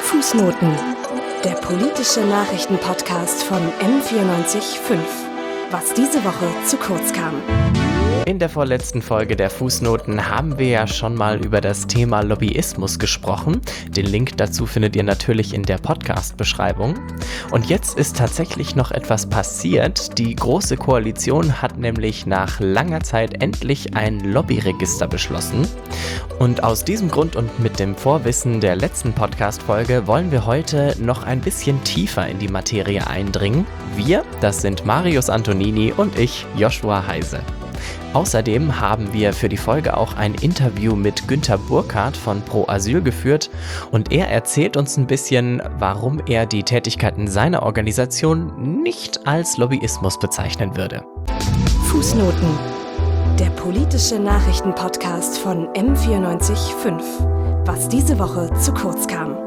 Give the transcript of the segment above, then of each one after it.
Fußnoten, der politische Nachrichtenpodcast von M94.5. Was diese Woche zu kurz kam. In der vorletzten Folge der Fußnoten haben wir ja schon mal über das Thema Lobbyismus gesprochen. Den Link dazu findet ihr natürlich in der Podcast-Beschreibung. Und jetzt ist tatsächlich noch etwas passiert. Die Große Koalition hat nämlich nach langer Zeit endlich ein Lobbyregister beschlossen. Und aus diesem Grund und mit dem Vorwissen der letzten Podcast-Folge wollen wir heute noch ein bisschen tiefer in die Materie eindringen. Wir, das sind Marius Antonini und ich, Joshua Heise. Außerdem haben wir für die Folge auch ein Interview mit Günter Burkhardt von Pro Asyl geführt und er erzählt uns ein bisschen, warum er die Tätigkeiten seiner Organisation nicht als Lobbyismus bezeichnen würde. Fußnoten, der politische Nachrichtenpodcast von M94.5. Was diese Woche zu kurz kam.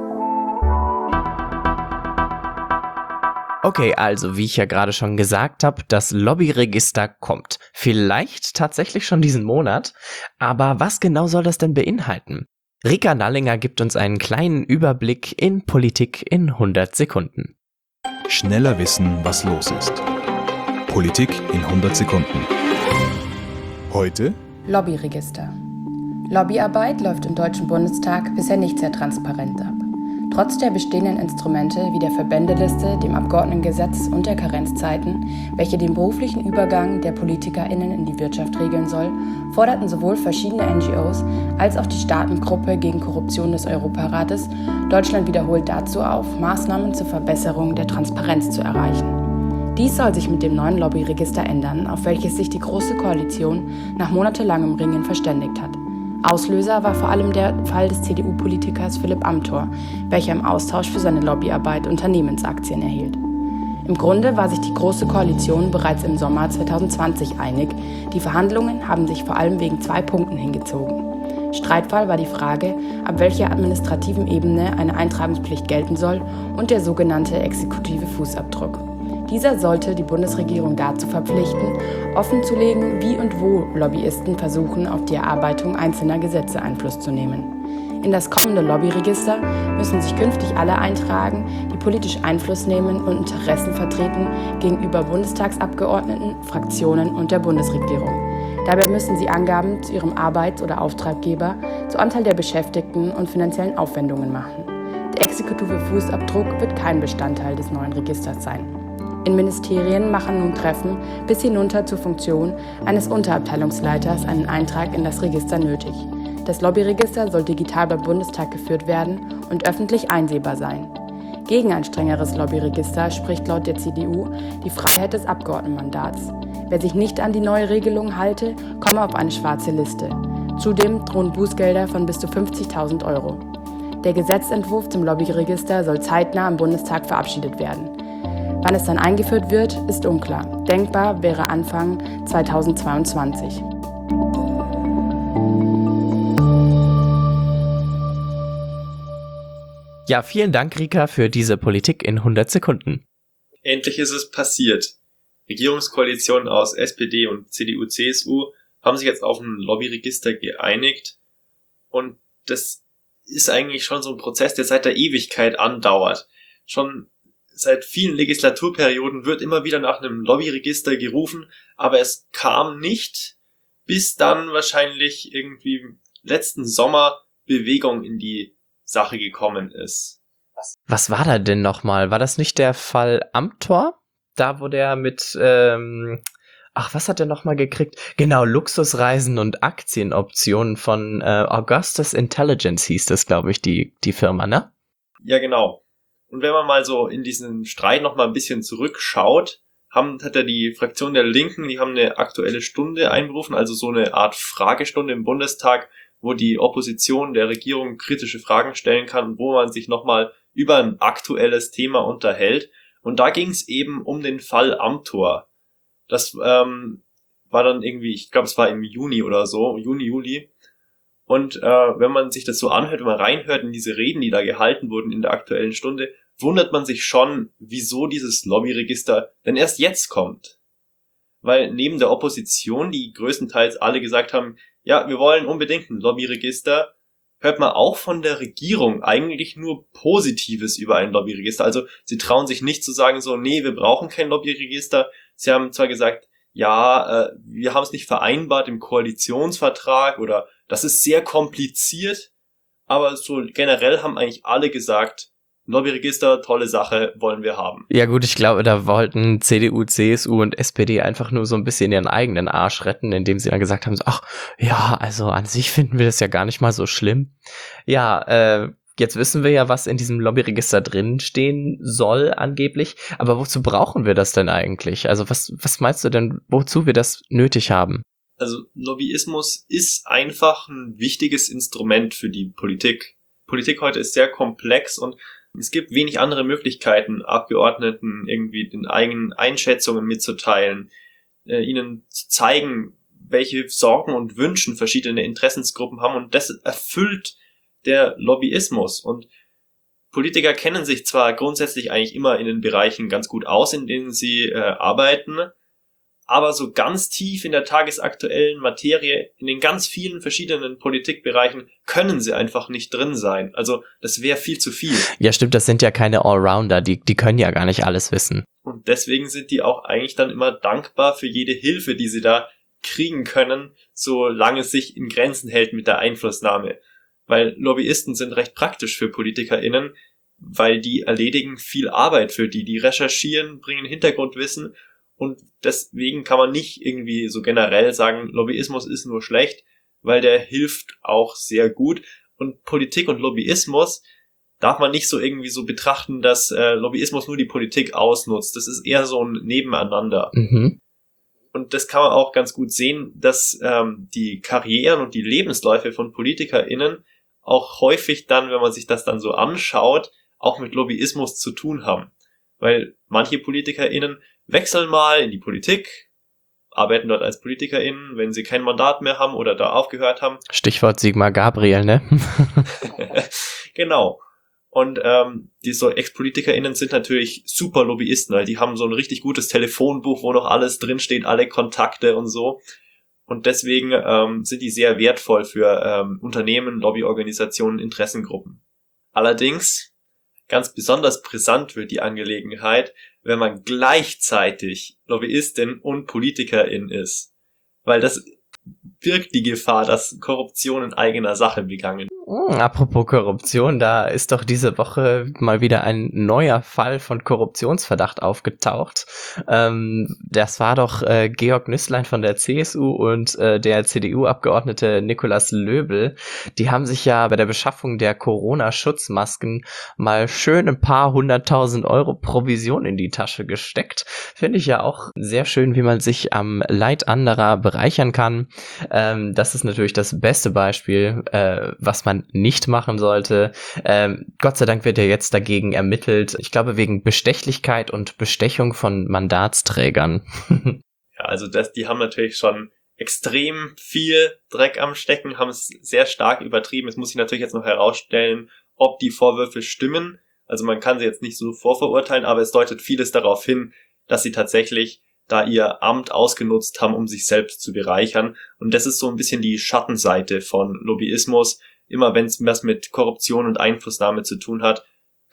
Okay, also wie ich ja gerade schon gesagt habe, das Lobbyregister kommt. Vielleicht tatsächlich schon diesen Monat, aber was genau soll das denn beinhalten? Rika Nallinger gibt uns einen kleinen Überblick in Politik in 100 Sekunden. Schneller wissen, was los ist. Politik in 100 Sekunden. Heute Lobbyregister. Lobbyarbeit läuft im Deutschen Bundestag bisher nicht sehr transparent ab. Trotz der bestehenden Instrumente wie der Verbändeliste, dem Abgeordnetengesetz und der Karenzzeiten, welche den beruflichen Übergang der PolitikerInnen in die Wirtschaft regeln soll, forderten sowohl verschiedene NGOs als auch die Staatengruppe gegen Korruption des Europarates Deutschland wiederholt dazu auf, Maßnahmen zur Verbesserung der Transparenz zu erreichen. Dies soll sich mit dem neuen Lobbyregister ändern, auf welches sich die Große Koalition nach monatelangem Ringen verständigt hat. Auslöser war vor allem der Fall des CDU-Politikers Philipp Amthor, welcher im Austausch für seine Lobbyarbeit Unternehmensaktien erhielt. Im Grunde war sich die Große Koalition bereits im Sommer 2020 einig. Die Verhandlungen haben sich vor allem wegen 2 Punkten hingezogen. Streitfall war die Frage, ab welcher administrativen Ebene eine Eintragungspflicht gelten soll und der sogenannte exekutive Fußabdruck. Dieser sollte die Bundesregierung dazu verpflichten, offenzulegen, wie und wo Lobbyisten versuchen, auf die Erarbeitung einzelner Gesetze Einfluss zu nehmen. In das kommende Lobbyregister müssen sich künftig alle eintragen, die politisch Einfluss nehmen und Interessen vertreten gegenüber Bundestagsabgeordneten, Fraktionen und der Bundesregierung. Dabei müssen sie Angaben zu ihrem Arbeits- oder Auftraggeber, zur Anzahl der Beschäftigten und finanziellen Aufwendungen machen. Der exekutive Fußabdruck wird kein Bestandteil des neuen Registers sein. In Ministerien machen nun Treffen bis hinunter zur Funktion eines Unterabteilungsleiters einen Eintrag in das Register nötig. Das Lobbyregister soll digital beim Bundestag geführt werden und öffentlich einsehbar sein. Gegen ein strengeres Lobbyregister spricht laut der CDU die Freiheit des Abgeordnetenmandats. Wer sich nicht an die neue Regelung halte, komme auf eine schwarze Liste. Zudem drohen Bußgelder von bis zu 50.000 Euro. Der Gesetzentwurf zum Lobbyregister soll zeitnah im Bundestag verabschiedet werden. Wann es dann eingeführt wird, ist unklar. Denkbar wäre Anfang 2022. Ja, vielen Dank, Rika, für diese Politik in 100 Sekunden. Endlich ist es passiert. Regierungskoalitionen aus SPD und CDU, CSU haben sich jetzt auf ein Lobbyregister geeinigt und das ist eigentlich schon so ein Prozess, der seit der Ewigkeit andauert. Schon seit vielen Legislaturperioden wird immer wieder nach einem Lobbyregister gerufen, aber es kam nicht, bis dann wahrscheinlich irgendwie letzten Sommer Bewegung in die Sache gekommen ist. Was war da denn nochmal? War das nicht der Fall Amthor? Da wo der mit, was hat der nochmal gekriegt? Genau, Luxusreisen und Aktienoptionen von Augustus Intelligence hieß das, glaube ich, die Firma, ne? Ja, genau. Und wenn man mal so in diesen Streit noch mal ein bisschen zurückschaut, hat ja die Fraktion der Linken, die haben eine aktuelle Stunde einberufen, also so eine Art Fragestunde im Bundestag, wo die Opposition der Regierung kritische Fragen stellen kann und wo man sich noch mal über ein aktuelles Thema unterhält. Und da ging es eben um den Fall Amthor. Das war dann irgendwie, ich glaube, es war im Juni oder so, Juli. Und wenn man sich das so anhört, wenn man reinhört in diese Reden, die da gehalten wurden in der aktuellen Stunde, wundert man sich schon, wieso dieses Lobbyregister denn erst jetzt kommt. Weil neben der Opposition, die größtenteils alle gesagt haben, ja, wir wollen unbedingt ein Lobbyregister, hört man auch von der Regierung eigentlich nur Positives über ein Lobbyregister. Also sie trauen sich nicht zu sagen so, nee, wir brauchen kein Lobbyregister. Sie haben zwar gesagt, ja, wir haben es nicht vereinbart im Koalitionsvertrag oder das ist sehr kompliziert, aber so generell haben eigentlich alle gesagt, Lobbyregister, tolle Sache, wollen wir haben. Ja gut, ich glaube, da wollten CDU, CSU und SPD einfach nur so ein bisschen ihren eigenen Arsch retten, indem sie dann gesagt haben, so, ach ja, also an sich finden wir das ja gar nicht mal so schlimm. Ja, jetzt wissen wir ja, was in diesem Lobbyregister drin stehen soll angeblich, aber wozu brauchen wir das denn eigentlich? Also was meinst du denn, wozu wir das nötig haben? Also Lobbyismus ist einfach ein wichtiges Instrument für die Politik. Politik heute ist sehr komplex und es gibt wenig andere Möglichkeiten, Abgeordneten irgendwie den eigenen Einschätzungen mitzuteilen, ihnen zu zeigen, welche Sorgen und Wünschen verschiedene Interessensgruppen haben, und das erfüllt der Lobbyismus. Und Politiker kennen sich zwar grundsätzlich eigentlich immer in den Bereichen ganz gut aus, in denen sie arbeiten, aber so ganz tief in der tagesaktuellen Materie, in den ganz vielen verschiedenen Politikbereichen, können sie einfach nicht drin sein. Also das wäre viel zu viel. Ja stimmt, das sind ja keine Allrounder, die können ja gar nicht alles wissen. Und deswegen sind die auch eigentlich dann immer dankbar für jede Hilfe, die sie da kriegen können, solange es sich in Grenzen hält mit der Einflussnahme. Weil Lobbyisten sind recht praktisch für PolitikerInnen, weil die erledigen viel Arbeit für die recherchieren, bringen Hintergrundwissen. Und deswegen kann man nicht irgendwie so generell sagen, Lobbyismus ist nur schlecht, weil der hilft auch sehr gut. Und Politik und Lobbyismus darf man nicht so irgendwie so betrachten, dass Lobbyismus nur die Politik ausnutzt. Das ist eher so ein Nebeneinander. Mhm. Und das kann man auch ganz gut sehen, dass die Karrieren und die Lebensläufe von PolitikerInnen auch häufig dann, wenn man sich das dann so anschaut, auch mit Lobbyismus zu tun haben. Weil manche PolitikerInnen wechseln mal in die Politik, arbeiten dort als PolitikerInnen, wenn sie kein Mandat mehr haben oder da aufgehört haben. Stichwort Sigmar Gabriel, ne? Genau. Und die so Ex-PolitikerInnen sind natürlich super Lobbyisten, weil die haben so ein richtig gutes Telefonbuch, wo noch alles drinsteht, alle Kontakte und so. Und deswegen sind die sehr wertvoll für Unternehmen, Lobbyorganisationen, Interessengruppen. Allerdings, ganz besonders brisant wird die Angelegenheit, wenn man gleichzeitig Lobbyistin und Politikerin ist. Weil das birgt die Gefahr, dass Korruption in eigener Sache begangen. Apropos Korruption, da ist doch diese Woche mal wieder ein neuer Fall von Korruptionsverdacht aufgetaucht. Das war doch Georg Nüßlein von der CSU und der CDU-Abgeordnete Nikolaus Löbl. Die haben sich ja bei der Beschaffung der Corona-Schutzmasken mal schön ein paar 100.000 Euro Provision in die Tasche gesteckt. Finde ich ja auch sehr schön, wie man sich am Leid anderer bereichern kann. Das ist natürlich das beste Beispiel, was man nicht machen sollte. Gott sei Dank wird ja jetzt dagegen ermittelt. Ich glaube, wegen Bestechlichkeit und Bestechung von Mandatsträgern. Ja, also die haben natürlich schon extrem viel Dreck am Stecken, haben es sehr stark übertrieben. Es muss sich natürlich jetzt noch herausstellen, ob die Vorwürfe stimmen. Also man kann sie jetzt nicht so vorverurteilen, aber es deutet vieles darauf hin, dass sie tatsächlich da ihr Amt ausgenutzt haben, um sich selbst zu bereichern. Und das ist so ein bisschen die Schattenseite von Lobbyismus. Immer wenn es was mit Korruption und Einflussnahme zu tun hat,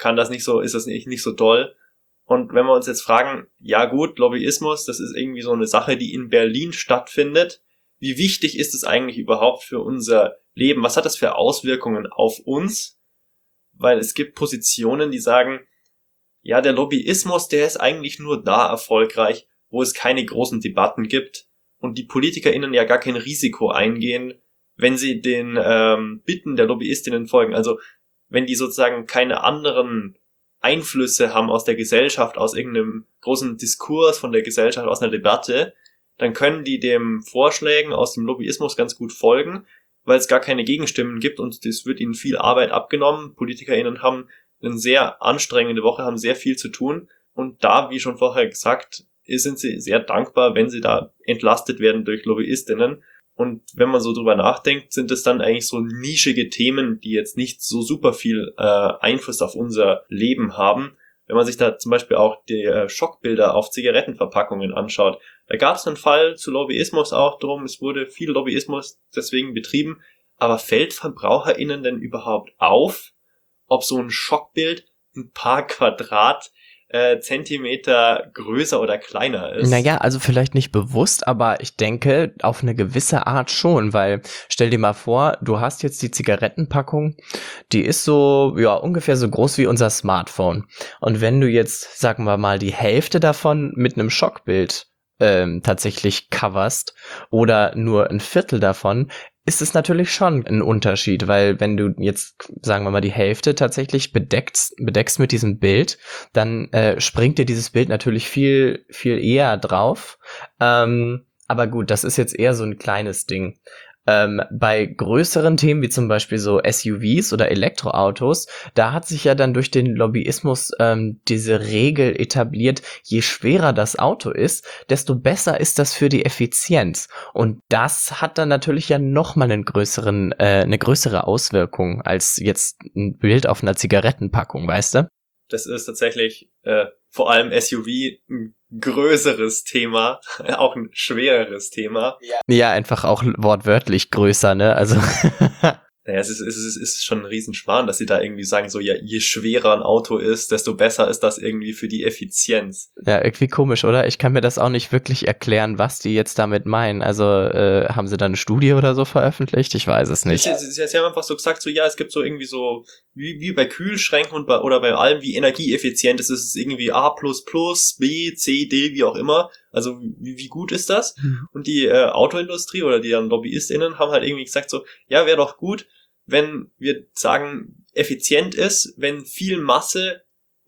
ist das nicht so doll. Und wenn wir uns jetzt fragen, ja gut, Lobbyismus, das ist irgendwie so eine Sache, die in Berlin stattfindet. Wie wichtig ist es eigentlich überhaupt für unser Leben? Was hat das für Auswirkungen auf uns? Weil es gibt Positionen, die sagen, ja, der Lobbyismus, der ist eigentlich nur da erfolgreich, wo es keine großen Debatten gibt und die PolitikerInnen ja gar kein Risiko eingehen, wenn sie den Bitten der LobbyistInnen folgen. Also wenn die sozusagen keine anderen Einflüsse haben aus der Gesellschaft, aus irgendeinem großen Diskurs von der Gesellschaft, aus einer Debatte, dann können die dem Vorschlägen aus dem Lobbyismus ganz gut folgen, weil es gar keine Gegenstimmen gibt und das wird ihnen viel Arbeit abgenommen. PolitikerInnen haben eine sehr anstrengende Woche, haben sehr viel zu tun und da, wie schon vorher gesagt, sind sie sehr dankbar, wenn sie da entlastet werden durch LobbyistInnen. Und wenn man so drüber nachdenkt, sind es dann eigentlich so nischige Themen, die jetzt nicht so super viel Einfluss auf unser Leben haben. Wenn man sich da zum Beispiel auch die Schockbilder auf Zigarettenverpackungen anschaut, da gab es einen Fall zu Lobbyismus auch drum, es wurde viel Lobbyismus deswegen betrieben, aber fällt VerbraucherInnen denn überhaupt auf, ob so ein Schockbild ein paar Quadratzentimeter größer oder kleiner ist? Naja, also vielleicht nicht bewusst, aber ich denke auf eine gewisse Art schon, weil stell dir mal vor, du hast jetzt die Zigarettenpackung, die ist so, ja, ungefähr so groß wie unser Smartphone. Und wenn du jetzt, sagen wir mal, die Hälfte davon mit einem Schockbild tatsächlich coverst oder nur ein Viertel davon, ist es natürlich schon ein Unterschied, weil wenn du jetzt, sagen wir mal, die Hälfte tatsächlich bedeckst mit diesem Bild, dann springt dir dieses Bild natürlich viel, viel eher drauf. Aber gut, das ist jetzt eher so ein kleines Ding. Bei größeren Themen wie zum Beispiel so SUVs oder Elektroautos, da hat sich ja dann durch den Lobbyismus diese Regel etabliert, je schwerer das Auto ist, desto besser ist das für die Effizienz. Und das hat dann natürlich ja nochmal eine größere Auswirkung als jetzt ein Bild auf einer Zigarettenpackung, weißt du? Das ist tatsächlich vor allem SUV ein größeres Thema, auch ein schwereres Thema. Ja, einfach auch wortwörtlich größer, ne? Also Naja, es ist schon ein Riesenschmarrn, dass sie da irgendwie sagen, so, ja, je schwerer ein Auto ist, desto besser ist das irgendwie für die Effizienz. ja, irgendwie komisch, oder? Ich kann mir das auch nicht wirklich erklären, was die jetzt damit meinen. Also haben sie da eine Studie oder so veröffentlicht? Ich weiß es nicht. Sie haben einfach so gesagt, so, ja, es gibt so irgendwie so, wie bei Kühlschränken oder bei allem, wie energieeffizient ist es irgendwie A++, B, C, D, wie auch immer. Also wie gut ist das? Und die Autoindustrie oder die dann LobbyistInnen haben halt irgendwie gesagt so, ja, wäre doch gut, wenn wir sagen, effizient ist, wenn viel Masse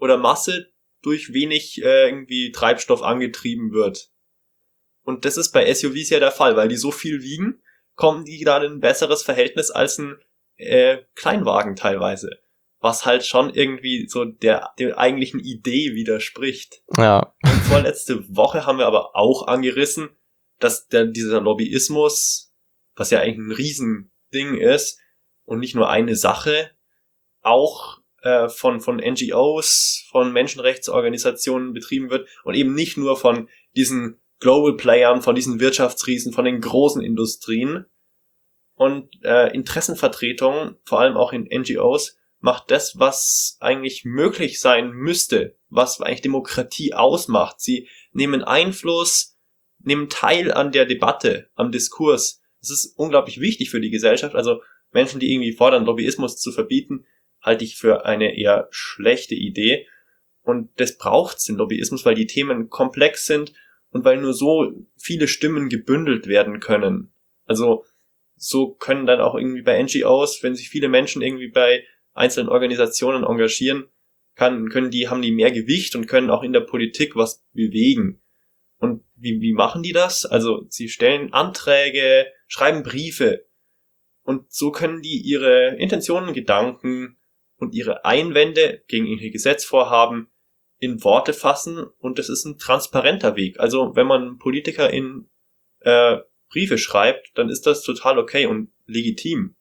durch wenig irgendwie Treibstoff angetrieben wird. Und das ist bei SUVs ja der Fall, weil die so viel wiegen, kommen die da in ein besseres Verhältnis als ein Kleinwagen teilweise. Was halt schon irgendwie so der eigentlichen Idee widerspricht. Ja. Und vorletzte Woche haben wir aber auch angerissen, dass dieser Lobbyismus, was ja eigentlich ein Riesending ist und nicht nur eine Sache, auch von NGOs, von Menschenrechtsorganisationen betrieben wird und eben nicht nur von diesen Global Playern, von diesen Wirtschaftsriesen, von den großen Industrien. Und Interessenvertretung, vor allem auch in NGOs, macht das, was eigentlich möglich sein müsste, was eigentlich Demokratie ausmacht. Sie nehmen Einfluss, nehmen teil an der Debatte, am Diskurs. Das ist unglaublich wichtig für die Gesellschaft. Also Menschen, die irgendwie fordern, Lobbyismus zu verbieten, halte ich für eine eher schlechte Idee. Und das braucht's, den Lobbyismus, weil die Themen komplex sind und weil nur so viele Stimmen gebündelt werden können. Also so können dann auch irgendwie bei NGOs, wenn sich viele Menschen irgendwie bei einzelnen Organisationen engagieren, haben die mehr Gewicht und können auch in der Politik was bewegen. Und wie machen die das? Also sie stellen Anträge, schreiben Briefe und so können die ihre Intentionen, Gedanken und ihre Einwände gegen ihre Gesetzvorhaben in Worte fassen und das ist ein transparenter Weg. Also wenn man Politiker in Briefe schreibt, dann ist das total okay und legitim.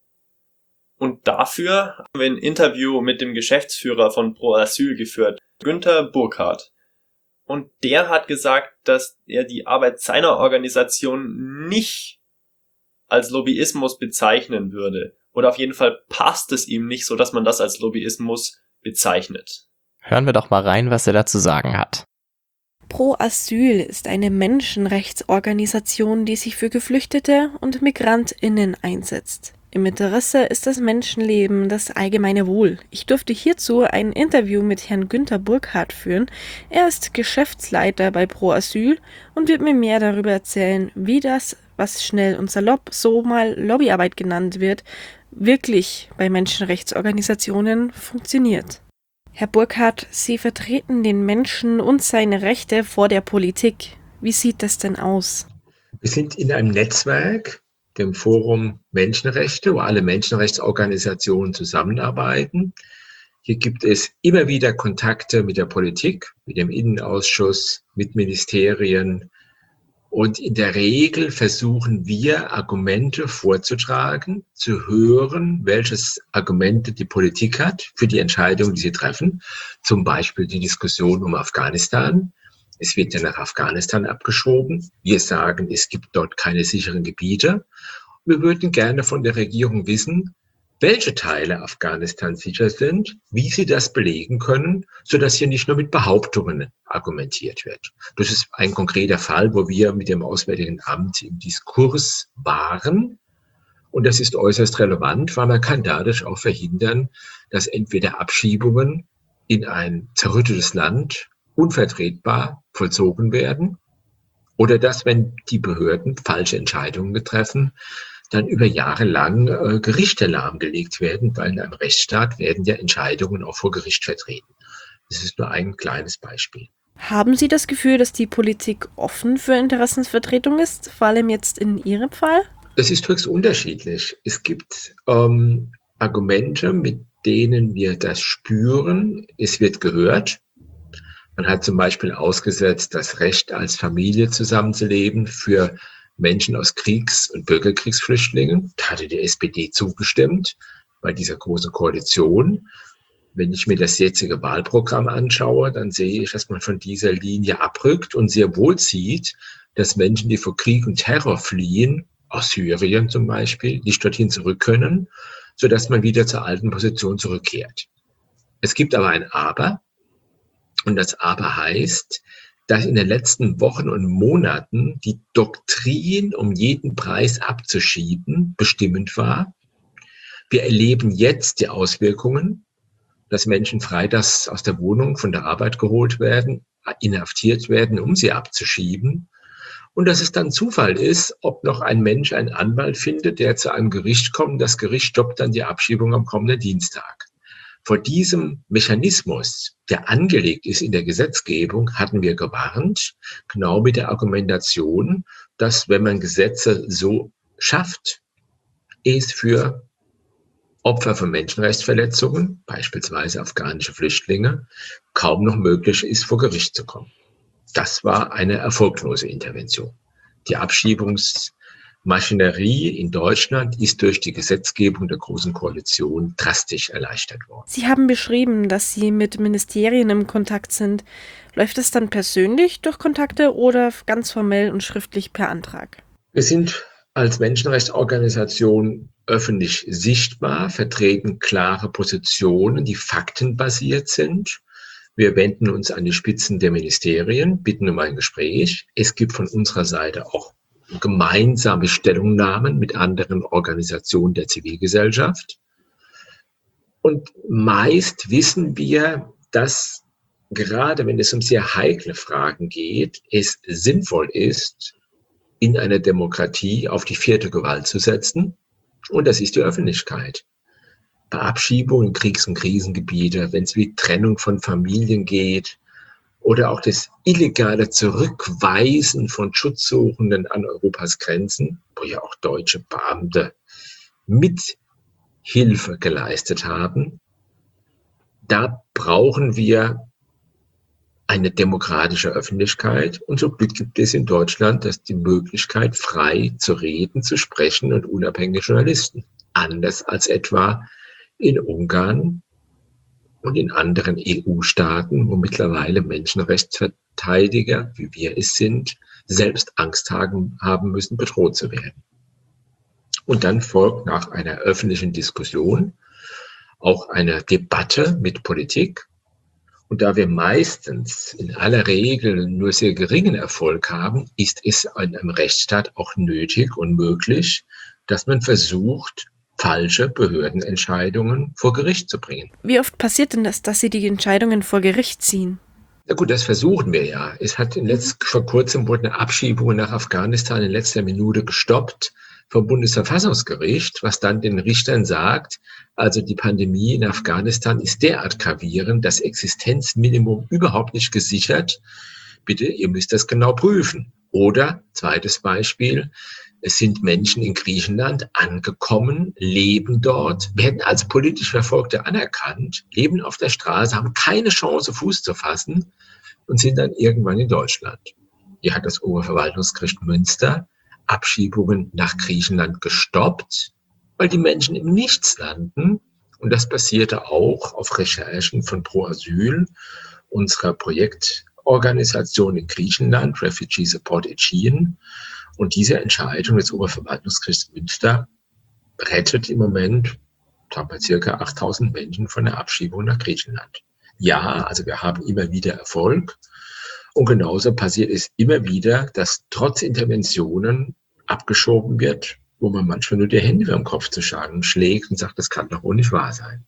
Und dafür haben wir ein Interview mit dem Geschäftsführer von Pro Asyl geführt, Günther Burkhardt. Und der hat gesagt, dass er die Arbeit seiner Organisation nicht als Lobbyismus bezeichnen würde. Oder auf jeden Fall passt es ihm nicht so, dass man das als Lobbyismus bezeichnet. Hören wir doch mal rein, was er dazu sagen hat. Pro Asyl ist eine Menschenrechtsorganisation, die sich für Geflüchtete und MigrantInnen einsetzt. Im Interesse ist das Menschenleben, das allgemeine Wohl. Ich durfte hierzu ein Interview mit Herrn Günther Burkhardt führen. Er ist Geschäftsleiter bei Pro Asyl und wird mir mehr darüber erzählen, wie das, was schnell und salopp so mal Lobbyarbeit genannt wird, wirklich bei Menschenrechtsorganisationen funktioniert. Herr Burkhardt, Sie vertreten den Menschen und seine Rechte vor der Politik. Wie sieht das denn aus? Wir sind in einem Netzwerk, dem Forum Menschenrechte, wo alle Menschenrechtsorganisationen zusammenarbeiten. Hier gibt es immer wieder Kontakte mit der Politik, mit dem Innenausschuss, mit Ministerien. Und in der Regel versuchen wir, Argumente vorzutragen, zu hören, welches Argumente die Politik hat für die Entscheidungen, die sie treffen. Zum Beispiel die Diskussion um Afghanistan. Es wird ja nach Afghanistan abgeschoben. Wir sagen, es gibt dort keine sicheren Gebiete. Wir würden gerne von der Regierung wissen, welche Teile Afghanistans sicher sind, wie sie das belegen können, sodass hier nicht nur mit Behauptungen argumentiert wird. Das ist ein konkreter Fall, wo wir mit dem Auswärtigen Amt im Diskurs waren. Und das ist äußerst relevant, weil man kann dadurch auch verhindern, dass entweder Abschiebungen in ein zerrüttetes Land unvertretbar vollzogen werden oder dass, wenn die Behörden falsche Entscheidungen treffen, dann über Jahre lang Gerichte lahmgelegt werden, weil in einem Rechtsstaat werden ja Entscheidungen auch vor Gericht vertreten. Das ist nur ein kleines Beispiel. Haben Sie das Gefühl, dass die Politik offen für Interessensvertretung ist, vor allem jetzt in Ihrem Fall? Das ist höchst unterschiedlich. Es gibt Argumente, mit denen wir das spüren. Es wird gehört. Man hat zum Beispiel ausgesetzt, das Recht als Familie zusammenzuleben für Menschen aus Kriegs- und Bürgerkriegsflüchtlingen. Da hatte die SPD zugestimmt bei dieser großen Koalition. Wenn ich mir das jetzige Wahlprogramm anschaue, dann sehe ich, dass man von dieser Linie abrückt und sehr wohl sieht, dass Menschen, die vor Krieg und Terror fliehen, aus Syrien zum Beispiel, nicht dorthin zurück können, sodass man wieder zur alten Position zurückkehrt. Es gibt aber ein Aber, und das Aber heißt, dass in den letzten Wochen und Monaten die Doktrin, um jeden Preis abzuschieben, bestimmend war. Wir erleben jetzt die Auswirkungen, dass Menschen freitags aus der Wohnung von der Arbeit geholt werden, inhaftiert werden, um sie abzuschieben. Und dass es dann Zufall ist, ob noch ein Mensch einen Anwalt findet, der zu einem Gericht kommt. Das Gericht stoppt dann die Abschiebung am kommenden Dienstag. Vor diesem Mechanismus, der angelegt ist in der Gesetzgebung, hatten wir gewarnt, genau mit der Argumentation, dass, wenn man Gesetze so schafft, es für Opfer von Menschenrechtsverletzungen, beispielsweise afghanische Flüchtlinge, kaum noch möglich ist, vor Gericht zu kommen. Das war eine erfolglose Intervention. Die Abschiebungsmaschinerie in Deutschland ist durch die Gesetzgebung der Großen Koalition drastisch erleichtert worden. Sie haben beschrieben, dass Sie mit Ministerien im Kontakt sind. Läuft das dann persönlich durch Kontakte oder ganz formell und schriftlich per Antrag? Wir sind als Menschenrechtsorganisation öffentlich sichtbar, vertreten klare Positionen, die faktenbasiert sind. Wir wenden uns an die Spitzen der Ministerien, bitten um ein Gespräch. Es gibt von unserer Seite auch gemeinsame Stellungnahmen mit anderen Organisationen der Zivilgesellschaft. Und meist wissen wir, dass gerade wenn es um sehr heikle Fragen geht, es sinnvoll ist, in einer Demokratie auf die vierte Gewalt zu setzen. Und das ist die Öffentlichkeit. Bei Abschiebungen in Kriegs- und Krisengebiete, wenn es wie Trennung von Familien geht oder auch das illegale Zurückweisen von Schutzsuchenden an Europas Grenzen, wo ja auch deutsche Beamte Mithilfe geleistet haben, da brauchen wir eine demokratische Öffentlichkeit. Und so gibt es in Deutschland die Möglichkeit, frei zu reden, zu sprechen und unabhängige Journalisten. Anders als etwa in Ungarn und in anderen EU-Staaten, wo mittlerweile Menschenrechtsverteidiger, wie wir es sind, selbst Angst haben müssen, bedroht zu werden. Und dann folgt nach einer öffentlichen Diskussion auch eine Debatte mit Politik. Und da wir meistens in aller Regel nur sehr geringen Erfolg haben, ist es in einem Rechtsstaat auch nötig und möglich, dass man versucht, falsche Behördenentscheidungen vor Gericht zu bringen. Wie oft passiert denn das, dass Sie die Entscheidungen vor Gericht ziehen? Na gut, das versuchen wir ja. Es hat vor kurzem wurde eine Abschiebung nach Afghanistan in letzter Minute gestoppt vom Bundesverfassungsgericht, was dann den Richtern sagt, also die Pandemie in Afghanistan ist derart gravierend, das Existenzminimum überhaupt nicht gesichert. Bitte, ihr müsst das genau prüfen. Oder, zweites Beispiel, es sind Menschen in Griechenland angekommen, leben dort, werden als politisch Verfolgte anerkannt, leben auf der Straße, haben keine Chance, Fuß zu fassen und sind dann irgendwann in Deutschland. Hier hat das Oberverwaltungsgericht Münster Abschiebungen nach Griechenland gestoppt, weil die Menschen im Nichts landen. Und das basierte auch auf Recherchen von Pro Asyl, unserer Projektorganisation in Griechenland, Refugee Support Aegean. Und diese Entscheidung des Oberverwaltungsgerichts Münster rettet im Moment, sagen wir, circa 8.000 Menschen von der Abschiebung nach Griechenland. Ja, also wir haben immer wieder Erfolg. Und genauso passiert es immer wieder, dass trotz Interventionen abgeschoben wird, wo man manchmal nur die Hände über den Kopf zu schlagen schlägt und sagt, das kann doch wohl nicht wahr sein.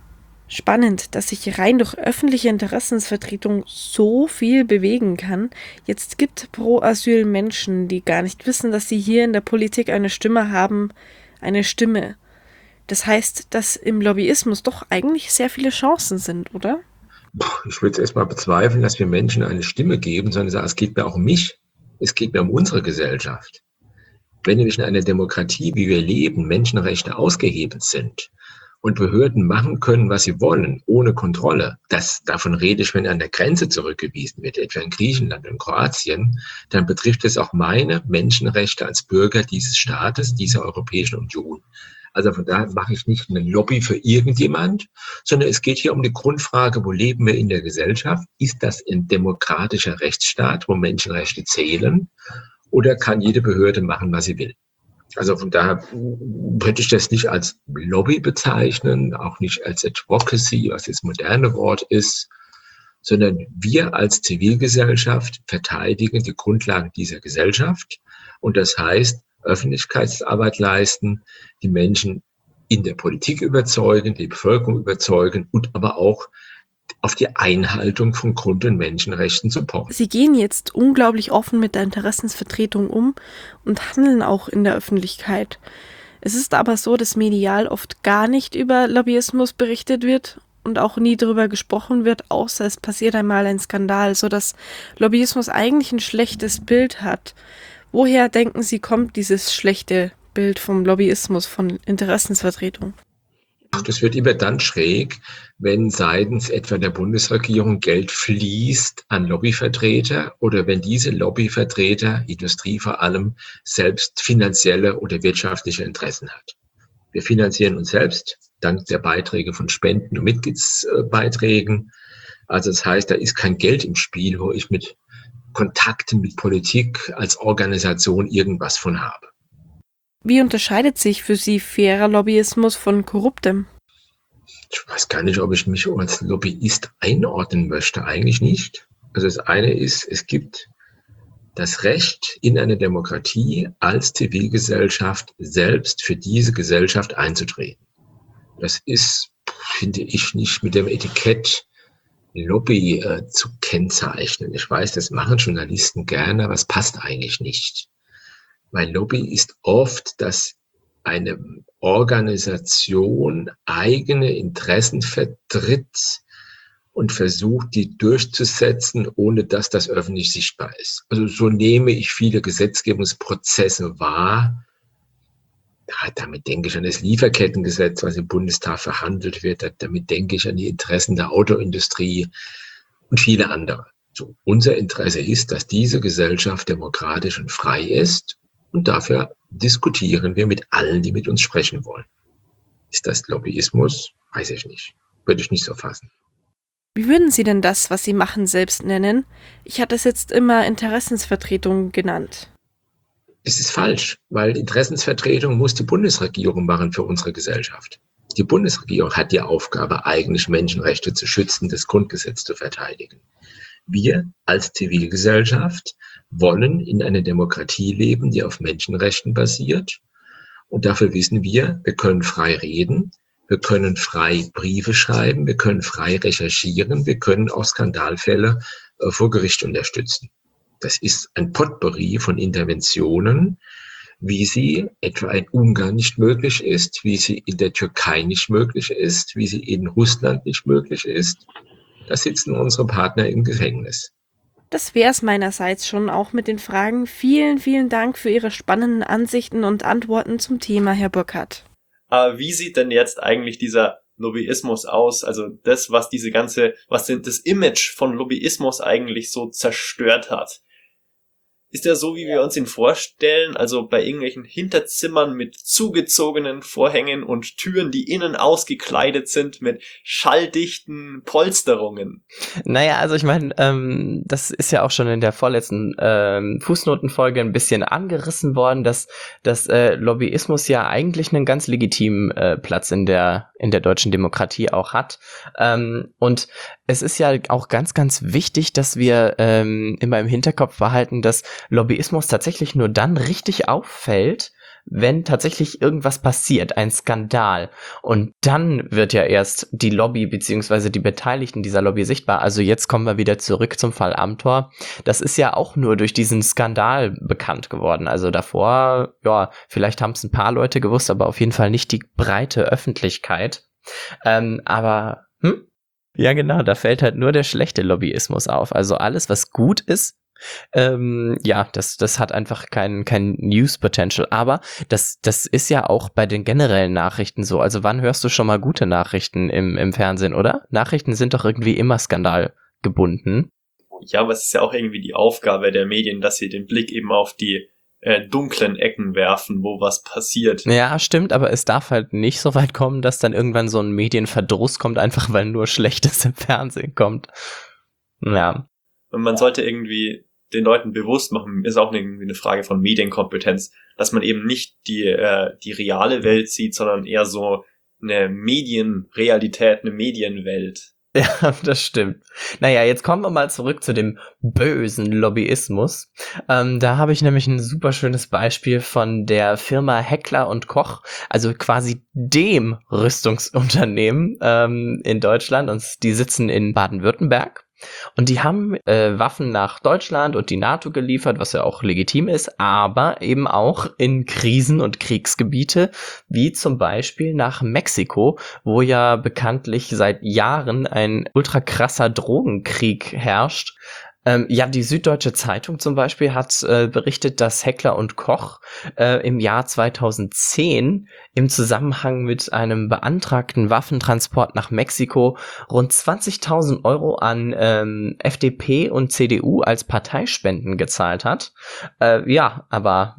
Spannend, dass sich rein durch öffentliche Interessensvertretung so viel bewegen kann. Jetzt gibt Pro Asyl Menschen, die gar nicht wissen, dass sie hier in der Politik eine Stimme haben, eine Stimme. Das heißt, dass im Lobbyismus doch eigentlich sehr viele Chancen sind, oder? Ich würde es erstmal bezweifeln, dass wir Menschen eine Stimme geben, sondern sagen, es geht mir auch um mich. Es geht mir um unsere Gesellschaft. Wenn nämlich in einer Demokratie, wie wir leben, Menschenrechte ausgehebelt sind und Behörden machen können, was sie wollen, ohne Kontrolle, davon rede ich, wenn an der Grenze zurückgewiesen wird, etwa in Griechenland und Kroatien, dann betrifft es auch meine Menschenrechte als Bürger dieses Staates, dieser Europäischen Union. Also von daher mache ich nicht eine Lobby für irgendjemand, sondern es geht hier um die Grundfrage, wo leben wir in der Gesellschaft? Ist das ein demokratischer Rechtsstaat, wo Menschenrechte zählen? Oder kann jede Behörde machen, was sie will? Also von daher würde ich das nicht als Lobby bezeichnen, auch nicht als Advocacy, was das moderne Wort ist, sondern wir als Zivilgesellschaft verteidigen die Grundlagen dieser Gesellschaft. Und das heißt, Öffentlichkeitsarbeit leisten, die Menschen in der Politik überzeugen, die Bevölkerung überzeugen und aber auch auf die Einhaltung von Grund- und Menschenrechten zu pochen. Sie gehen jetzt unglaublich offen mit der Interessensvertretung um und handeln auch in der Öffentlichkeit. Es ist aber so, dass medial oft gar nicht über Lobbyismus berichtet wird und auch nie darüber gesprochen wird, außer es passiert einmal ein Skandal, sodass Lobbyismus eigentlich ein schlechtes Bild hat. Woher, denken Sie, kommt dieses schlechte Bild vom Lobbyismus, von Interessensvertretung? Das wird immer dann schräg, wenn seitens etwa der Bundesregierung Geld fließt an Lobbyvertreter oder wenn diese Lobbyvertreter, Industrie vor allem, selbst finanzielle oder wirtschaftliche Interessen hat. Wir finanzieren uns selbst dank der Beiträge von Spenden und Mitgliedsbeiträgen. Also das heißt, da ist kein Geld im Spiel, wo ich mit Kontakten mit Politik als Organisation irgendwas von habe. Wie unterscheidet sich für Sie fairer Lobbyismus von korruptem? Ich weiß gar nicht, ob ich mich als Lobbyist einordnen möchte. Eigentlich nicht. Also das eine ist, es gibt das Recht in einer Demokratie als Zivilgesellschaft selbst für diese Gesellschaft einzutreten. Das ist, finde ich, nicht mit dem Etikett Lobby zu kennzeichnen. Ich weiß, das machen Journalisten gerne, aber es passt eigentlich nicht. Weil Lobby ist oft, dass eine Organisation eigene Interessen vertritt und versucht, die durchzusetzen, ohne dass das öffentlich sichtbar ist. Also so nehme ich viele Gesetzgebungsprozesse wahr. Ja, damit denke ich an das Lieferkettengesetz, was im Bundestag verhandelt wird. Damit denke ich an die Interessen der Autoindustrie und viele andere. So, unser Interesse ist, dass diese Gesellschaft demokratisch und frei ist. Und dafür diskutieren wir mit allen, die mit uns sprechen wollen. Ist das Lobbyismus? Weiß ich nicht. Würde ich nicht so fassen. Wie würden Sie denn das, was Sie machen, selbst nennen? Ich hatte es jetzt immer Interessensvertretung genannt. Es ist falsch, weil Interessensvertretung muss die Bundesregierung machen für unsere Gesellschaft. Die Bundesregierung hat die Aufgabe, eigentlich Menschenrechte zu schützen, das Grundgesetz zu verteidigen. Wir als Zivilgesellschaft wollen in einer Demokratie leben, die auf Menschenrechten basiert. Und dafür wissen wir können frei reden, wir können frei Briefe schreiben, wir können frei recherchieren, wir können auch Skandalfälle vor Gericht unterstützen. Das ist ein Potpourri von Interventionen, wie sie etwa in Ungarn nicht möglich ist, wie sie in der Türkei nicht möglich ist, wie sie in Russland nicht möglich ist. Da sitzen unsere Partner im Gefängnis. Das wäre es meinerseits schon auch mit den Fragen. Vielen, vielen Dank für Ihre spannenden Ansichten und Antworten zum Thema, Herr Burkhardt. Wie sieht denn jetzt eigentlich dieser Lobbyismus aus? Also das, was das Image von Lobbyismus eigentlich so zerstört hat. ist der so, wie wir uns ihn vorstellen, also bei irgendwelchen Hinterzimmern mit zugezogenen Vorhängen und Türen, die innen ausgekleidet sind mit schalldichten Polsterungen? Naja, also ich meine, das ist ja auch schon in der vorletzten Fußnotenfolge ein bisschen angerissen worden, dass Lobbyismus ja eigentlich einen ganz legitimen Platz in der deutschen Demokratie auch hat. Und es ist ja auch ganz, ganz wichtig, dass wir immer im Hinterkopf behalten, dass Lobbyismus tatsächlich nur dann richtig auffällt, wenn tatsächlich irgendwas passiert, ein Skandal. Und dann wird ja erst die Lobby beziehungsweise die Beteiligten dieser Lobby sichtbar. Also jetzt kommen wir wieder zurück zum Fall Amthor. Das ist ja auch nur durch diesen Skandal bekannt geworden. Also davor, ja, vielleicht haben es ein paar Leute gewusst, aber auf jeden Fall nicht die breite Öffentlichkeit. Ja genau, da fällt halt nur der schlechte Lobbyismus auf. Also alles, was gut ist, das hat einfach kein News-Potential. Aber das ist ja auch bei den generellen Nachrichten so. Also wann hörst du schon mal gute Nachrichten im Fernsehen, oder? Nachrichten sind doch irgendwie immer skandalgebunden. Ja, aber es ist ja auch irgendwie die Aufgabe der Medien, dass sie den Blick eben auf die dunklen Ecken werfen, wo was passiert. Ja, stimmt, aber es darf halt nicht so weit kommen, dass dann irgendwann so ein Medienverdruss kommt, einfach weil nur Schlechtes im Fernsehen kommt. Ja. Und man sollte irgendwie den Leuten bewusst machen, ist auch irgendwie eine Frage von Medienkompetenz, dass man eben nicht die reale Welt sieht, sondern eher so eine Medienrealität, eine Medienwelt. Ja, das stimmt. Naja, jetzt kommen wir mal zurück zu dem bösen Lobbyismus. Da habe ich nämlich ein super schönes Beispiel von der Firma Heckler & Koch, also quasi dem Rüstungsunternehmen in Deutschland, und die sitzen in Baden-Württemberg. Und die haben Waffen nach Deutschland und die NATO geliefert, was ja auch legitim ist, aber eben auch in Krisen- und Kriegsgebiete, wie zum Beispiel nach Mexiko, wo ja bekanntlich seit Jahren ein ultra krasser Drogenkrieg herrscht. Die Süddeutsche Zeitung zum Beispiel hat berichtet, dass Heckler & Koch im Jahr 2010 im Zusammenhang mit einem beantragten Waffentransport nach Mexiko rund 20.000 Euro an FDP und CDU als Parteispenden gezahlt hat. Aber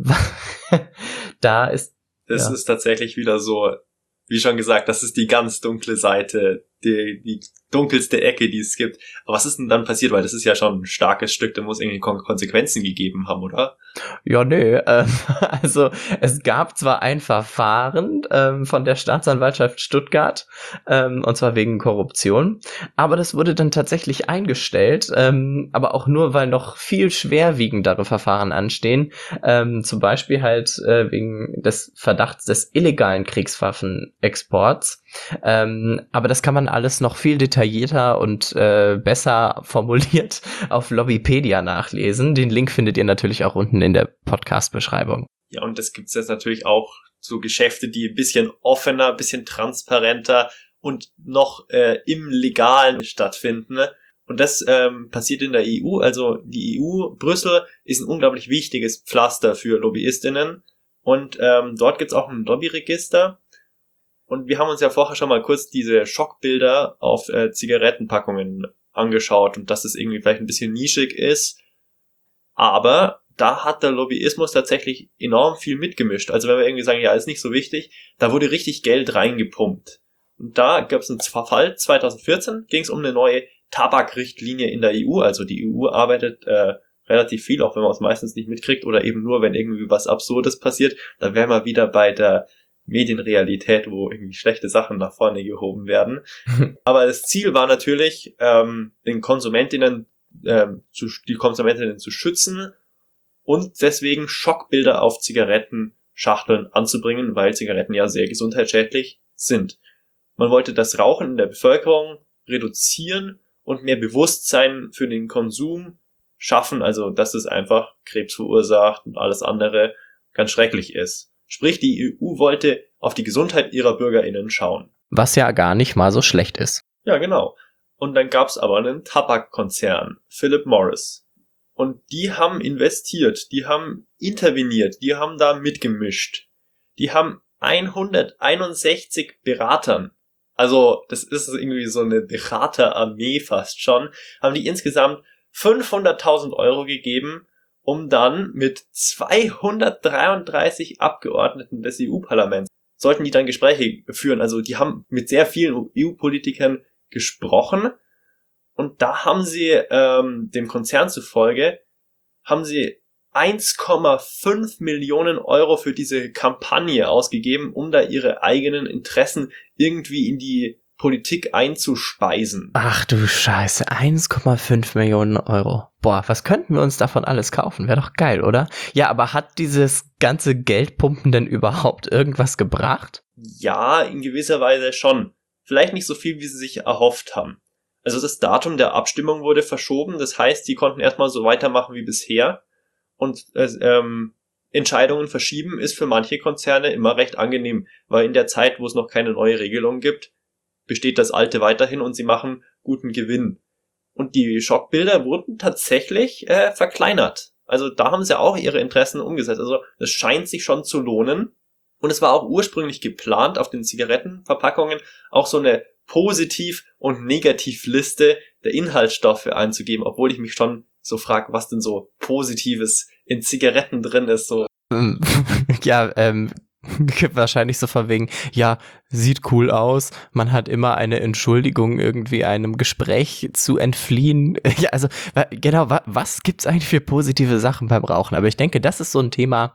da ist... Das ist tatsächlich wieder so, wie schon gesagt, das ist die ganz dunkle Seite, die dunkelste Ecke, die es gibt. Aber was ist denn dann passiert? Weil das ist ja schon ein starkes Stück, da muss irgendwie Konsequenzen gegeben haben, oder? Ja, nö. Also es gab zwar ein Verfahren von der Staatsanwaltschaft Stuttgart, und zwar wegen Korruption, aber das wurde dann tatsächlich eingestellt, aber auch nur, weil noch viel schwerwiegendere Verfahren anstehen, zum Beispiel halt wegen des Verdachts des illegalen Kriegswaffenexports. Aber das kann man alles noch viel detaillierter und besser formuliert auf Lobbypedia nachlesen. Den Link findet ihr natürlich auch unten in der Podcast-Beschreibung. Ja, und das gibt's jetzt natürlich auch so Geschäfte, die ein bisschen offener, ein bisschen transparenter und noch im Legalen stattfinden. Und das passiert in der EU. Also die EU, Brüssel, ist ein unglaublich wichtiges Pflaster für LobbyistInnen. Und dort gibt's auch ein Lobbyregister. Und wir haben uns ja vorher schon mal kurz diese Schockbilder auf Zigarettenpackungen angeschaut und dass es irgendwie vielleicht ein bisschen nischig ist. Aber da hat der Lobbyismus tatsächlich enorm viel mitgemischt. Also wenn wir irgendwie sagen, ja, ist nicht so wichtig, da wurde richtig Geld reingepumpt. Und da gab es einen Fall, 2014 ging es um eine neue Tabakrichtlinie in der EU. Also die EU arbeitet relativ viel, auch wenn man es meistens nicht mitkriegt oder eben nur, wenn irgendwie was Absurdes passiert. Da wären wir wieder bei der Medienrealität, wo irgendwie schlechte Sachen nach vorne gehoben werden. Aber das Ziel war natürlich, die Konsumentinnen zu schützen und deswegen Schockbilder auf Zigarettenschachteln anzubringen, weil Zigaretten ja sehr gesundheitsschädlich sind. Man wollte das Rauchen in der Bevölkerung reduzieren und mehr Bewusstsein für den Konsum schaffen, also dass es einfach Krebs verursacht und alles andere ganz schrecklich ist. Sprich, die EU wollte auf die Gesundheit ihrer BürgerInnen schauen. Was ja gar nicht mal so schlecht ist. Ja, genau. Und dann gab's aber einen Tabakkonzern, Philip Morris. Und die haben investiert, die haben interveniert, die haben da mitgemischt. Die haben 161 Beratern, also das ist irgendwie so eine Beraterarmee fast schon, haben die insgesamt 500.000 Euro gegeben, um dann mit 233 Abgeordneten des EU-Parlaments sollten die dann Gespräche führen. Also die haben mit sehr vielen EU-Politikern gesprochen und da haben sie dem Konzern zufolge haben sie 1,5 Millionen Euro für diese Kampagne ausgegeben, um da ihre eigenen Interessen irgendwie in die Politik einzuspeisen. Ach du Scheiße, 1,5 Millionen Euro. Boah, was könnten wir uns davon alles kaufen? Wäre doch geil, oder? Ja, aber hat dieses ganze Geldpumpen denn überhaupt irgendwas gebracht? Ja, in gewisser Weise schon. Vielleicht nicht so viel, wie sie sich erhofft haben. Also das Datum der Abstimmung wurde verschoben, das heißt, die konnten erstmal so weitermachen wie bisher. Und Entscheidungen verschieben ist für manche Konzerne immer recht angenehm, weil in der Zeit, wo es noch keine neue Regelung gibt, besteht das Alte weiterhin und sie machen guten Gewinn. Und die Schockbilder wurden tatsächlich verkleinert. Also da haben sie auch ihre Interessen umgesetzt. Also es scheint sich schon zu lohnen. Und es war auch ursprünglich geplant, auf den Zigarettenverpackungen auch so eine Positiv- und Negativliste der Inhaltsstoffe einzugeben, obwohl ich mich schon so frage, was denn so Positives in Zigaretten drin ist. So. Ja, wahrscheinlich so von wegen, ja, sieht cool aus, man hat immer eine Entschuldigung, irgendwie einem Gespräch zu entfliehen. Ja, also genau, was gibt's eigentlich für positive Sachen beim Rauchen? Aber ich denke, das ist so ein Thema,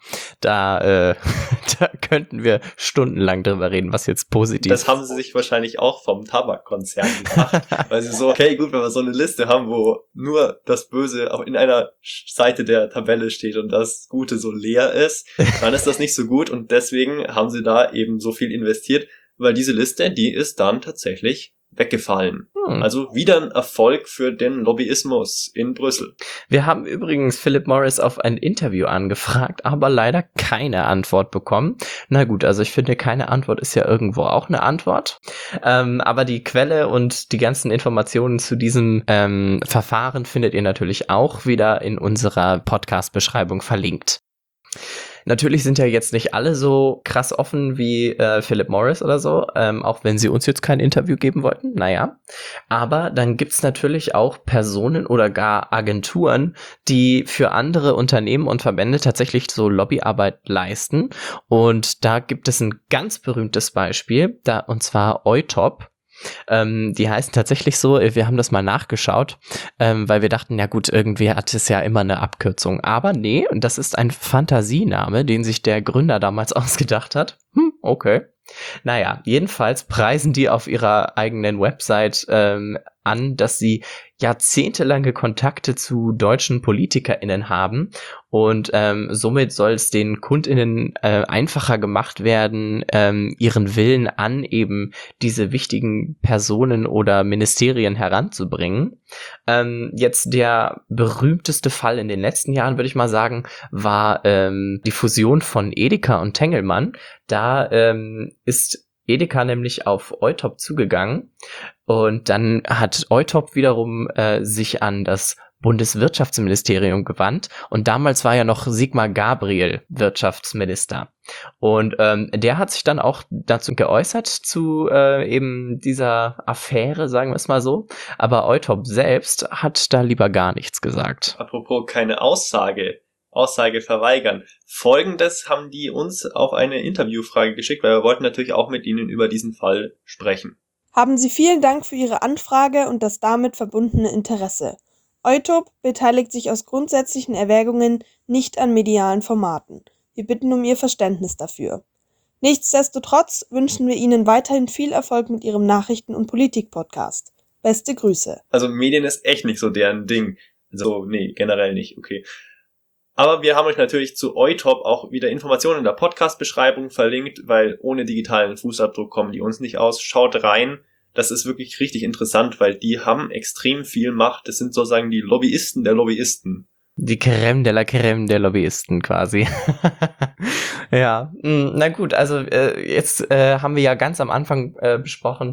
da könnten wir stundenlang drüber reden, was jetzt positiv ist. Das haben sie sich wahrscheinlich auch vom Tabakkonzern gedacht, weil sie so, okay, gut, wenn wir so eine Liste haben, wo nur das Böse auch in einer Seite der Tabelle steht und das Gute so leer ist, dann ist das nicht so gut und deswegen haben sie da eben so viel investiert, weil diese Liste, die ist dann tatsächlich weggefallen. Also wieder ein Erfolg für den Lobbyismus in Brüssel. Wir haben übrigens Philip Morris auf ein Interview angefragt, aber leider keine Antwort bekommen. Na gut, also ich finde, keine Antwort ist ja irgendwo auch eine Antwort. Aber die Quelle und die ganzen Informationen zu diesem Verfahren findet ihr natürlich auch wieder in unserer Podcast-Beschreibung verlinkt. Natürlich sind ja jetzt nicht alle so krass offen wie Philip Morris oder so, auch wenn sie uns jetzt kein Interview geben wollten, naja. Aber dann gibt's natürlich auch Personen oder gar Agenturen, die für andere Unternehmen und Verbände tatsächlich so Lobbyarbeit leisten. Und da gibt es ein ganz berühmtes Beispiel, und zwar Eutop. Die heißen tatsächlich so, wir haben das mal nachgeschaut, weil wir dachten, ja gut, irgendwie hat es ja immer eine Abkürzung. Aber nee, das ist ein Fantasiename, den sich der Gründer damals ausgedacht hat. Okay. Naja, jedenfalls preisen die auf ihrer eigenen Website an, dass sie jahrzehntelange Kontakte zu deutschen PolitikerInnen haben und somit soll es den KundInnen einfacher gemacht werden, ihren Willen an eben diese wichtigen Personen oder Ministerien heranzubringen. Jetzt der berühmteste Fall in den letzten Jahren, würde ich mal sagen, war die Fusion von Edeka und Tengelmann. Da ist Edeka nämlich auf Eutop zugegangen und dann hat Eutop wiederum sich an das Bundeswirtschaftsministerium gewandt und damals war ja noch Sigmar Gabriel Wirtschaftsminister und der hat sich dann auch dazu geäußert zu eben dieser Affäre, sagen wir es mal so, aber Eutop selbst hat da lieber gar nichts gesagt. Apropos keine Aussage verweigern. Folgendes haben die uns auf eine Interviewfrage geschickt, weil wir wollten natürlich auch mit Ihnen über diesen Fall sprechen. Haben Sie vielen Dank für Ihre Anfrage und das damit verbundene Interesse. Eutop beteiligt sich aus grundsätzlichen Erwägungen nicht an medialen Formaten. Wir bitten um Ihr Verständnis dafür. Nichtsdestotrotz wünschen wir Ihnen weiterhin viel Erfolg mit Ihrem Nachrichten- und Politik-Podcast. Beste Grüße. Also Medien ist echt nicht so deren Ding. Also nee, generell nicht, okay. Aber wir haben euch natürlich zu Eutop auch wieder Informationen in der Podcast-Beschreibung verlinkt, weil ohne digitalen Fußabdruck kommen die uns nicht aus. Schaut rein, das ist wirklich richtig interessant, weil die haben extrem viel Macht. Das sind sozusagen die Lobbyisten der Lobbyisten. Die Crème de la Crème der Lobbyisten quasi. Ja, na gut, also jetzt haben wir ja ganz am Anfang besprochen,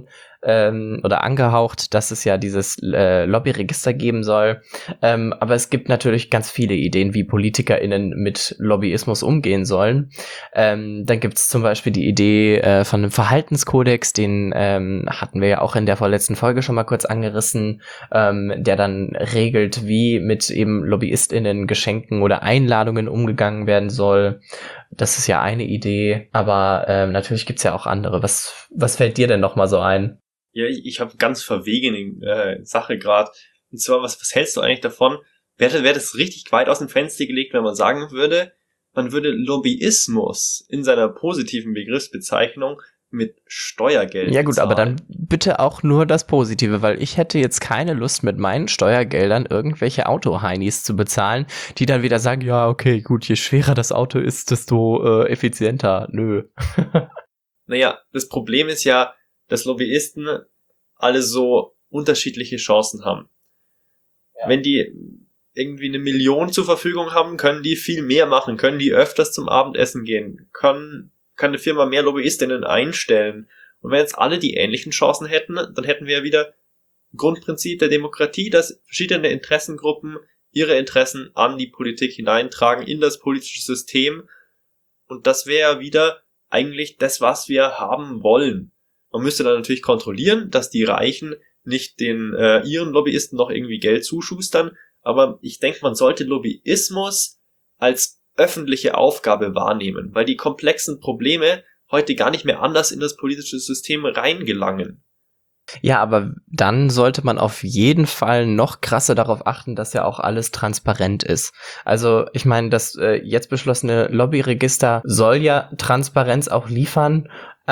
oder angehaucht, dass es ja dieses Lobbyregister geben soll. Aber es gibt natürlich ganz viele Ideen, wie PolitikerInnen mit Lobbyismus umgehen sollen. Dann gibt es zum Beispiel die Idee von einem Verhaltenskodex, den hatten wir ja auch in der vorletzten Folge schon mal kurz angerissen, der dann regelt, wie mit eben LobbyistInnen, Geschenken oder Einladungen umgegangen werden soll. Das ist ja eine Idee, aber natürlich gibt's ja auch andere. Was fällt dir denn noch mal so ein? Ja, ich habe ganz verwegene Sache gerade. Und zwar, was hältst du eigentlich davon? Wäre das richtig weit aus dem Fenster gelegt, wenn man sagen würde, man würde Lobbyismus in seiner positiven Begriffsbezeichnung mit Steuergeld Ja gut, bezahlen. aber dann bitte auch nur das Positive, weil ich hätte jetzt keine Lust, mit meinen Steuergeldern irgendwelche Autoheinis zu bezahlen, die dann wieder sagen, ja, okay, gut, je schwerer das Auto ist, desto effizienter. Nö. Naja, das Problem ist ja, dass Lobbyisten alle so unterschiedliche Chancen haben. Ja. Wenn die irgendwie 1 Million zur Verfügung haben, können die viel mehr machen, können die öfters zum Abendessen gehen, kann eine Firma mehr Lobbyistinnen einstellen. Und wenn jetzt alle die ähnlichen Chancen hätten, dann hätten wir ja wieder Grundprinzip der Demokratie, dass verschiedene Interessengruppen ihre Interessen an die Politik hineintragen, in das politische System. Und das wäre wieder eigentlich das, was wir haben wollen. Man müsste dann natürlich kontrollieren, dass die Reichen nicht ihren Lobbyisten noch irgendwie Geld zuschustern, aber ich denke, man sollte Lobbyismus als öffentliche Aufgabe wahrnehmen, weil die komplexen Probleme heute gar nicht mehr anders in das politische System reingelangen. Ja, aber dann sollte man auf jeden Fall noch krasser darauf achten, dass ja auch alles transparent ist. Also ich meine, das jetzt beschlossene Lobbyregister soll ja Transparenz auch liefern,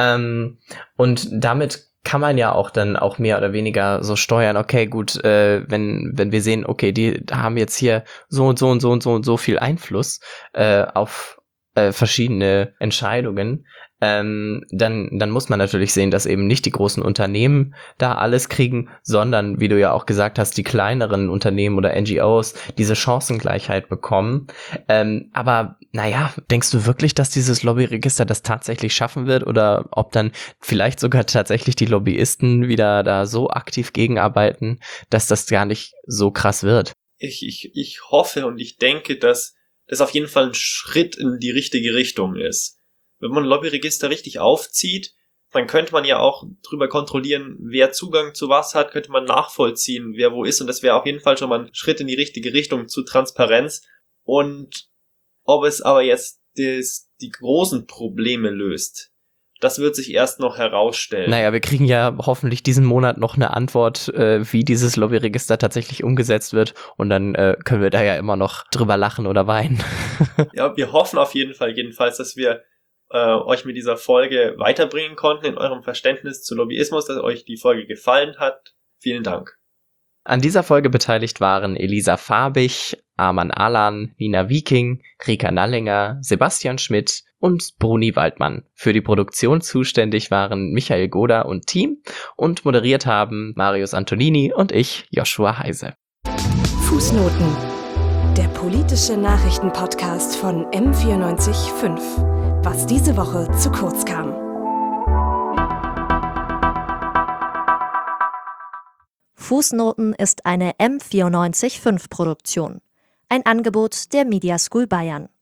und damit kann man ja auch dann auch mehr oder weniger so steuern, okay, gut, wenn wir sehen, okay, die haben jetzt hier so und so und so und so und so viel Einfluss auf verschiedene Entscheidungen, dann muss man natürlich sehen, dass eben nicht die großen Unternehmen da alles kriegen, sondern, wie du ja auch gesagt hast, die kleineren Unternehmen oder NGOs diese Chancengleichheit bekommen. Aber naja, denkst du wirklich, dass dieses Lobbyregister das tatsächlich schaffen wird oder ob dann vielleicht sogar tatsächlich die Lobbyisten wieder da so aktiv gegenarbeiten, dass das gar nicht so krass wird? Ich hoffe und ich denke, dass das auf jeden Fall ein Schritt in die richtige Richtung ist. Wenn man ein Lobbyregister richtig aufzieht, dann könnte man ja auch drüber kontrollieren, wer Zugang zu was hat, könnte man nachvollziehen, wer wo ist, und das wäre auf jeden Fall schon mal ein Schritt in die richtige Richtung zu Transparenz. Und ob es aber jetzt die großen Probleme löst, das wird sich erst noch herausstellen. Naja, wir kriegen ja hoffentlich diesen Monat noch eine Antwort, wie dieses Lobbyregister tatsächlich umgesetzt wird, und dann können wir da ja immer noch drüber lachen oder weinen. Ja, wir hoffen auf jeden Fall jedenfalls, dass wir euch mit dieser Folge weiterbringen konnten in eurem Verständnis zu Lobbyismus, dass euch die Folge gefallen hat. Vielen Dank. An dieser Folge beteiligt waren Elisa Farbig, Arman Alan, Nina Wieking, Rika Nallinger, Sebastian Schmidt und Bruni Waldmann. Für die Produktion zuständig waren Michael Goda und Team und moderiert haben Marius Antonini und ich, Joshua Heise. Fußnoten. Der politische Nachrichtenpodcast von M94.5. Was diese Woche zu kurz kam. Fußnoten ist eine M94.5 Produktion. Ein Angebot der Media School Bayern.